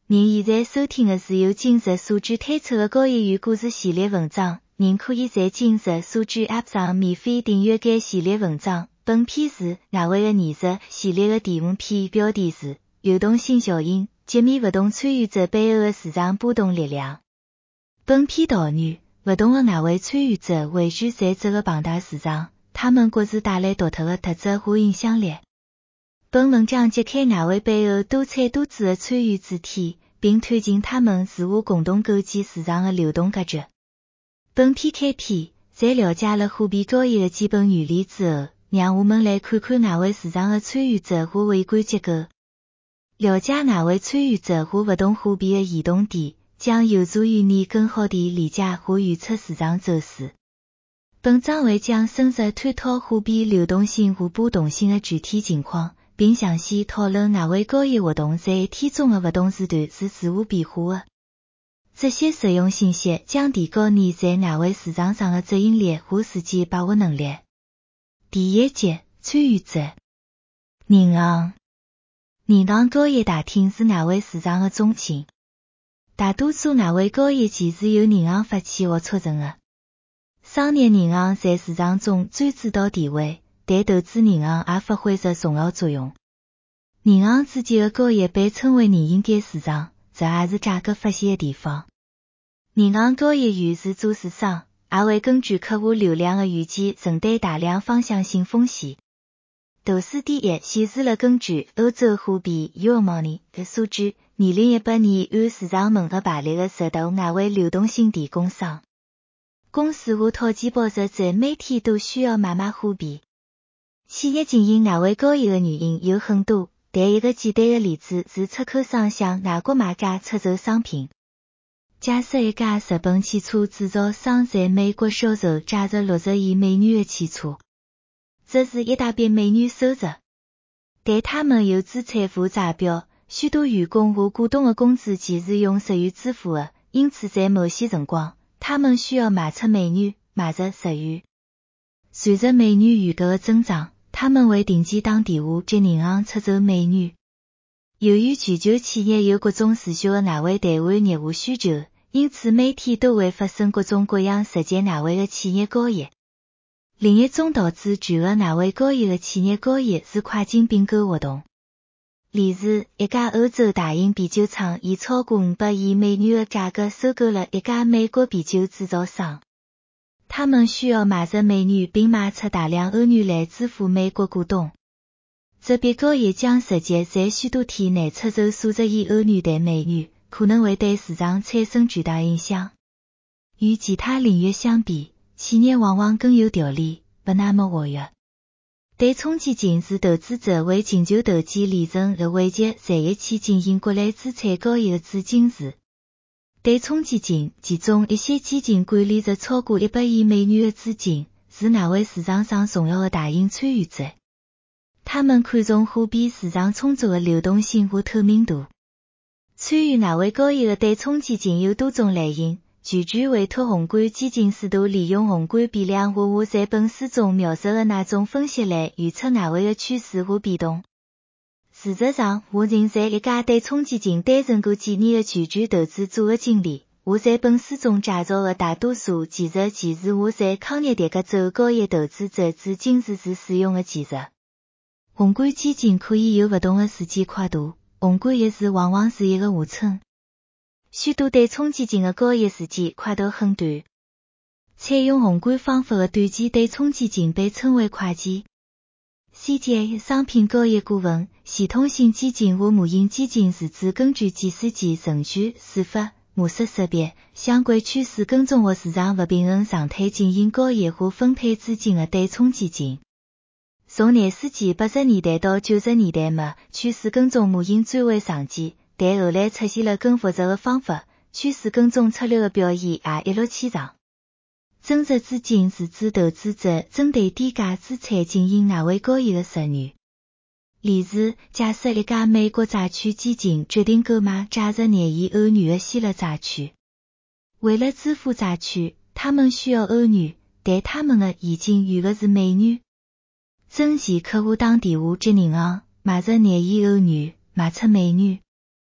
您现在收听的是由今日所知推出的高业余故事系列文章，您可以在今日所知 App 上免费订阅该系列文章。本篇是哪位的艺术系列的第5篇，标题是流动性效应，揭秘活动参与者背后的市场波动力量。本篇导语，活动的哪位参与者汇聚在这个庞大市场，他们各自带来独特的特质和影响力。本文章揭开哪位背后多彩多姿的参与主体，并推进他们如何共同构建市场的流动格局。本篇开篇，在了解了货币交易的基本原理之后，让我们来看看哪位市场的参与者和微观结构。了解哪位参与者和活动货币的移动点，将有助于你更好地理解和预测市场走势。本章会将深入探讨货币流动性和波动性的具体情况，并详细讨论哪位交易活动在一天中的活动时段是如何变化的。这些实用信息将提高你在哪位市场上的执行力和实际把握能力。第一节，参与者。银行交易大厅是哪位市场的中心。大多数哪位交易其实由银行发起或促成的。商业银行在市场中占主导地位，但投资银行也发挥着重要作用。银行之间的交易被称为人应间市场，这也是价格发现的地方。银行交易员是做市商，也会根据客户流量的预期承担大量方向性风险。图示第一显示了根据欧洲货币 Euromoney 的数据，2018年按市场份额排列的10大外围流动性提供商。公司和投机报酬者每天都需要买货币。企业经营外围交易的原因有很多，但一个简单的例子是出口商向外国买家出售商品。假设一家日本汽车制造商在美国销售价值60亿美元的汽车，这是一大笔美元收入。但他们有资产负债表，许多员工和股东的工资其实用日元支付的，因此在某些辰光，他们需要卖出美元，买入日元。随着美元余额的增长，他们会定期打电话接银行出售美元。由于全球企业有各种持续的外汇兑换业务需求，因此每天都会发生各种各样实际外汇的企业交易。另一种导致全额外汇交易的企业交易是跨境并购活动。例如，一家欧洲大型啤酒厂以超过500亿美元的价格收购了一家美国啤酒制造商。他们需要买入美元并卖出大量欧元来支付美国股东。这笔交易将直接在许多天内出售数十亿欧元兑美元，可能会对市场产生巨大影响。与其他领域相比，企业往往更有条理，不那么活跃。对冲基金是投资者为寻求投机利润而汇集在一起进行各类资产交易的资金池。对冲基金，其中一些基金管理着超过100亿美元的资金，是外汇市场上重要的大型参与者。他们看重货币市场充足的流动性和透明度。参与外汇交易的对冲基金有多种类型，具体委托宏观基金试图利用宏观变量和我在本书中描述的那种分析来预测外汇的趋势和变动。事实上，我曾在一家对冲基金担任过几年的全权投资组合经理。我在本书中介绍的大多数技术其实我在康涅狄格州交易投资者资金池时使用的技术。宏观基金可以有不同的时间跨度，宏观一时往往是一个下称。许多对冲基金的交易时间跨度很短。采用宏观方法的短期对冲基金被称为快基。CTA 商品交易顾问、系统性基金和模型基金是指根据计算机程序、算法、模式识别、相关趋势跟踪和市场不平衡状态进行交易和分配资金的对冲基金。从20世纪80年代到90年代末，趋势跟踪模型最为常见，但后来出现了更复杂的方法，趋势跟踪策略的表现也一落千丈。增值资金是指投资者针对低价资产进行外汇交易的手段。例如，假设一家美国债券基金决定购买价值2亿欧元的希腊债券。为了支付债券，他们需要欧元，但他们的现金余额是美元。真前客户打电话接银行，买入2亿欧元，卖出美元。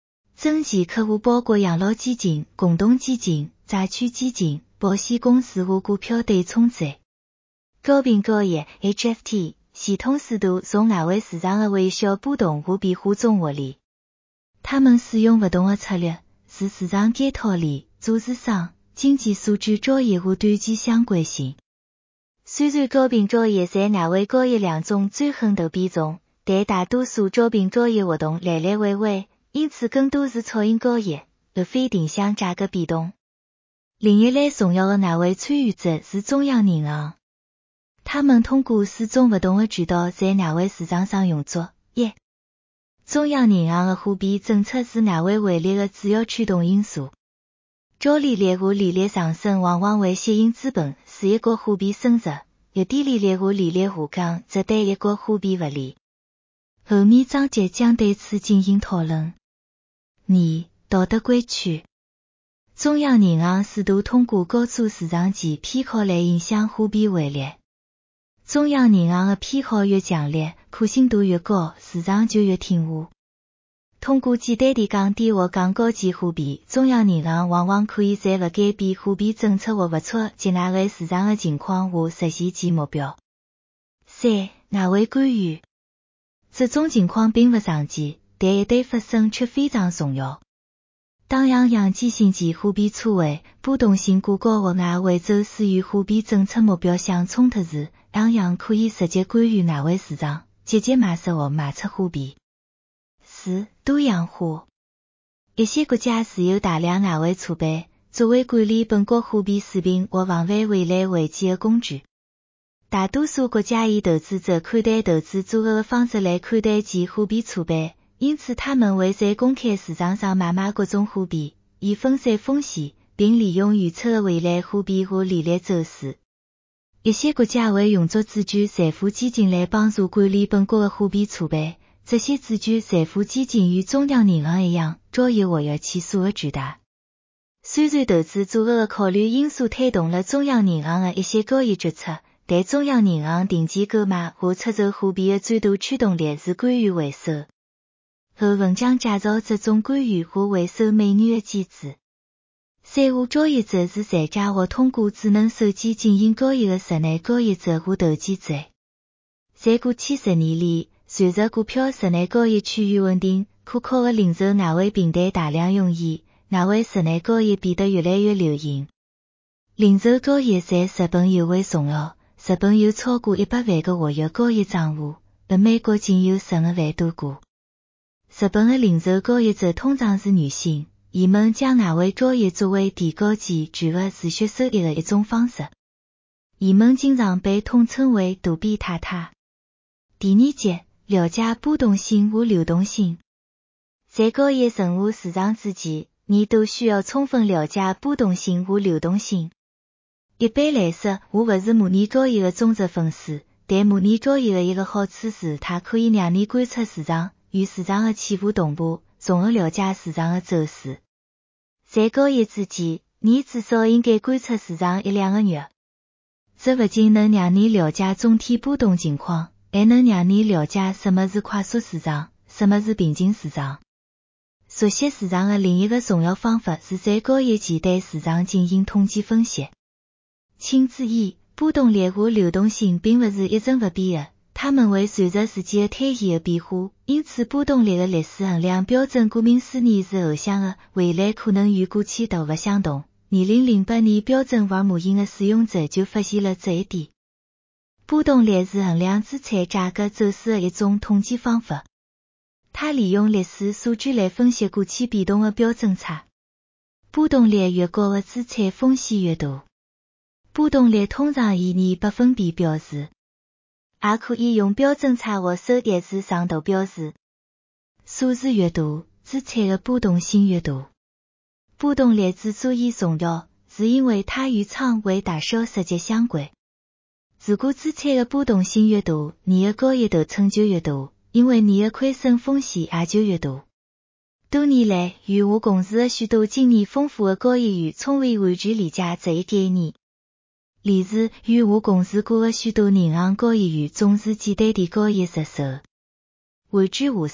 增级客户包括养老基金、共同基金、债券基金、保险公司和股票对冲制。高频高业 HFT 系统适度从外围市场的微小波动和变化中获利。他们使用不同的策略，使市场检讨里做市商经济数据交易和短期相关性。虽然高频交易在外围交易两中占很大比重，但大多数高频交易活动来来回回，因此更多是超音交易，而非定向价格变动。另一类重要的外围参与者是中央银行。他们通过4种不同的渠道在外围市场上运作。1. 中央银行的货币政策是外围汇率的主要驱动因素。高利率和利率上升往往会吸引资本使一国货币升值，而低利率和利率下降则对一国货币不利。后面章节将对此进行讨论。2. 道德规矩。中央银行试图通过高出市场前偏好来影响货币汇率。中央银行的偏好越强烈，可信度越高，市场就越听话。通过简单地降低或降高级货币，中央银行往往可以在不改变货币政策或不触及外围市场的情况下实现其目标。3. 外围干预。这种情况并不常见，但一旦发生却非常重要。当央行进行其货币错位、波动性过高或外围走势与货币政策目标相冲突时，央行可以直接干预外围市场，积极买入或卖出货币。4. 多样化。一些国家持有大量外汇储备，作为管理本国货币水平或防范汇率危机的工具。大多数国家以投资者看待投资组合的方式来看待其货币储备，因此他们会在公开市场上买卖各种货币，以分散风险，并利用预测的未来货币和利率走势。一些国家会用作自主财富基金来帮助管理本国的货币储备。这些自主财富基金与中央银行一样，交易活跃期数额巨大。虽然投资组合的考虑因素推动了中央银行的一些交易决策，但中央银行定期购买或出售货币的最大驱动力是干预回收。后文将介绍这种干预和回收美元的机制。散户交易者是参加或通过智能手机进行交易的室内交易者和投机者。在过去10年里，随着股票室内交易趋于稳定，可靠的零售外汇平台大量涌现，外汇室内交易变得越来越流行。零售交易在日本尤为重要，日本有超过100万个活跃交易账户，而美国仅有12万多个。日本的零售交易者通常是女性，伊们将外汇交易作为提高其巨额储蓄收益的一种方式。伊们经常被统称为躲避太太。第2节，了解波动性和流动性。在交易任何市场之前，你都需要充分了解波动性和流动性。一般来说，我不是模拟交易的忠实粉丝，但模拟交易的一个好处是它可以让你观察市场，与市场的起伏同步，从而了解市场的走势。在交易之前，你至少应该观察市场1-2个月。这不仅能让你了解总体波动情况，还能让你了解什么是快速市场，什么是平静市场。熟悉市场的另一个重要方法是在交易前对市场进行统计分析。请注意，波动率和流动性并不是一成不变的，它们会随着时间的推移而变化，因此波动率的历史衡量标准顾名思义是后向的，未来可能与过去大不相同。2008年标准化模型的使用者就发现了这一点。波动率是衡量资产价格走势的一种统计方法，它利用历史数据来分析过去变动的标准差。波动率越高的资产风险越大。波动率通常以百分比表示，也可以用标准差或收益值上图表示。数字越大，资产的波动性越大。波动率之所以重要，是因为它与仓位大小直接相关。如果资产的波动性越大，你的交易头寸就越大，因为你的亏损风险也就越大。多年来，与我共事的许多经验丰富的交易员从未完全理解这一概念。例如，与我共事过的许多银行交易员总是简单地交易实手。换句话说，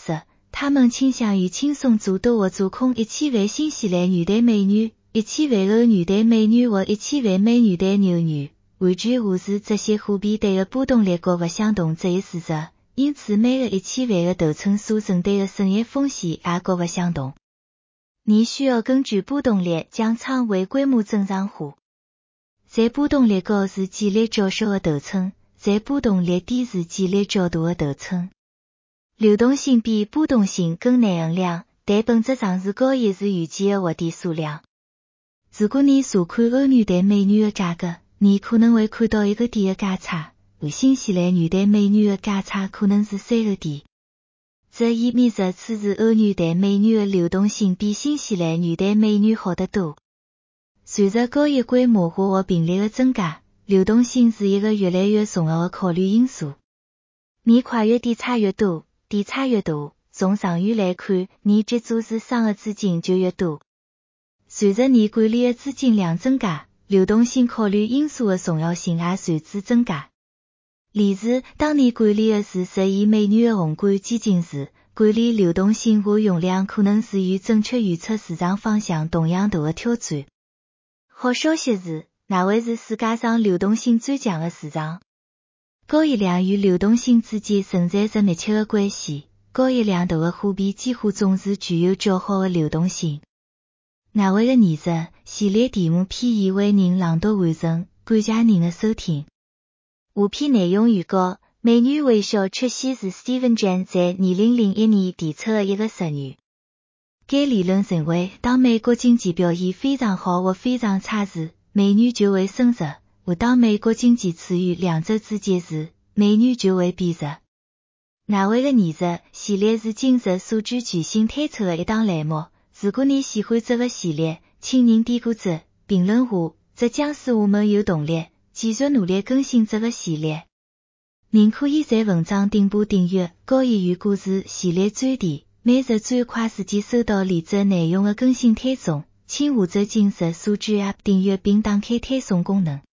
他们倾向于轻松做多或做空，一起为新西兰女队美女，一起为欧女队美女或一起为美女队牛女。换句话是，这些货币对的波动率各不相同，这一事实，因此每个一起为的头寸所承担的商业风险也各不相同。你需要根据波动率将仓位规模正常化。在波动率高是建立较小的头寸，在波动率低是建立较大的头寸。流动性比波动性更难衡量，但本质上是高一是预计的获利数量。如果你查看欧女队美女的价格，你可能会看到1个点的价差，而新西兰女队美女的价差可能是3个点。这意味着此时欧女队美女的流动性比新西兰女队美女好得多。随着交易规模化和频率的增加，流动性是一个越来越重要的考虑因素。你跨越点差越多，点差越大，从长远来看，你接触市场的资金就越多。随着你管理的资金量增加，流动性考虑因素的重要性也随之增加。例如，当你管理的是10亿美元的宏观基金时，管理流动性和用量可能是与正确预测市场方向同样大的挑战。好消息是，外汇是世界上流动性最强的市场。交易量与流动性之间存在着密切的关系，交易量大的货币几乎总是具有较好的流动性。外汇的原则系列题目篇已为您朗读完成，感谢您的收听。下篇内容预告：美女微笑出现是 Steven Chen 在2001年提出的一个实验。该理论认为，当美国经济表现非常好或非常差时，美女就会升值；而当美国经济处于两者之间时，美女就会贬值。外汇的原则系列是今日数据巨星推出的一档栏目。如果你喜欢这个系列，请您点个赞、评论下，这将使我们有动力继续努力更新这个系列。您可以在文章顶部订阅交易与故事系列专题，每日最快时间收到连载内容的更新推送，请下载今日数据 App 订阅并打开推送功能。